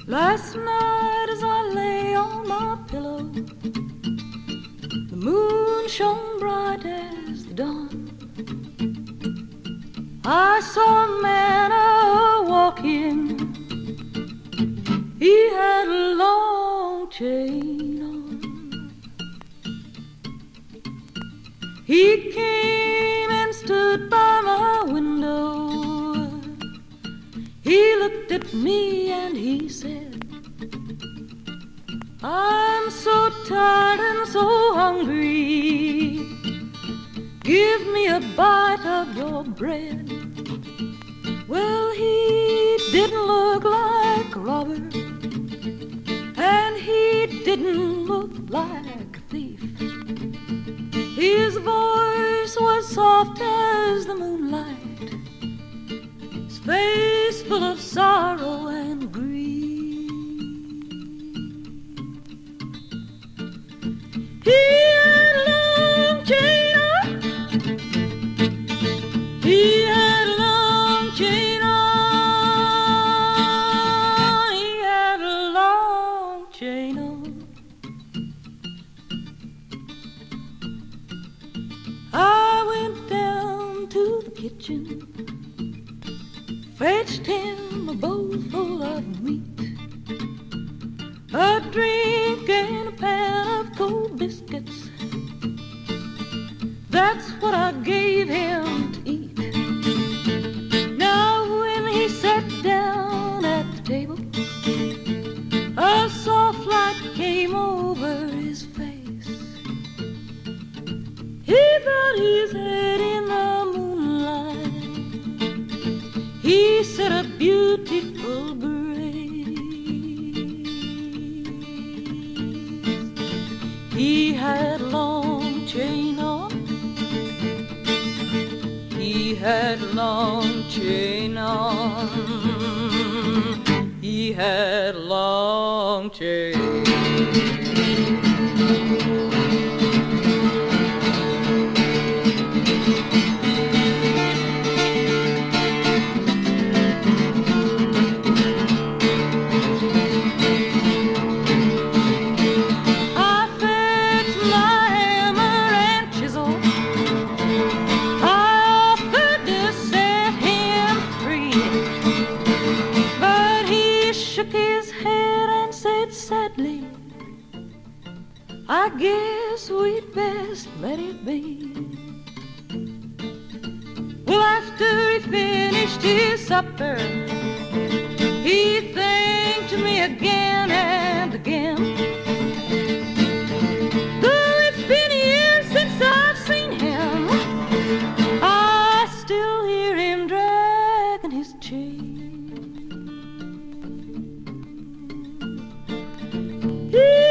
Last night as I lay on my pillow, the moon shone bright as the dawn. I saw a man walking. He had a long chain on. He came and stood by my window. He looked at me and he said, I'm so tired and so hungry. Give me a bite of your bread. Well, he didn't look like a robber, and he didn't look like a thief. His voice was soft as the moonlight, his face full of sorrow and grief. He had a long chain on. He had a long chain on. He had a long chain on. I went down to the kitchen, fetched him a bowl full of meat, a drink and a pan of cold biscuits. That's what I gave him to eat. Now when he sat down at the table, a soft light came over his face. He bowed his head in the moonlight. He said a beautiful grace. He had a long chain on. He had a long chain on. He had a long chain. Sadly, I guess we'd best let it be. Well, after he finished his supper, he thanked me again and again. Though it's been years since I've seen him, I still hear him dragging his chain.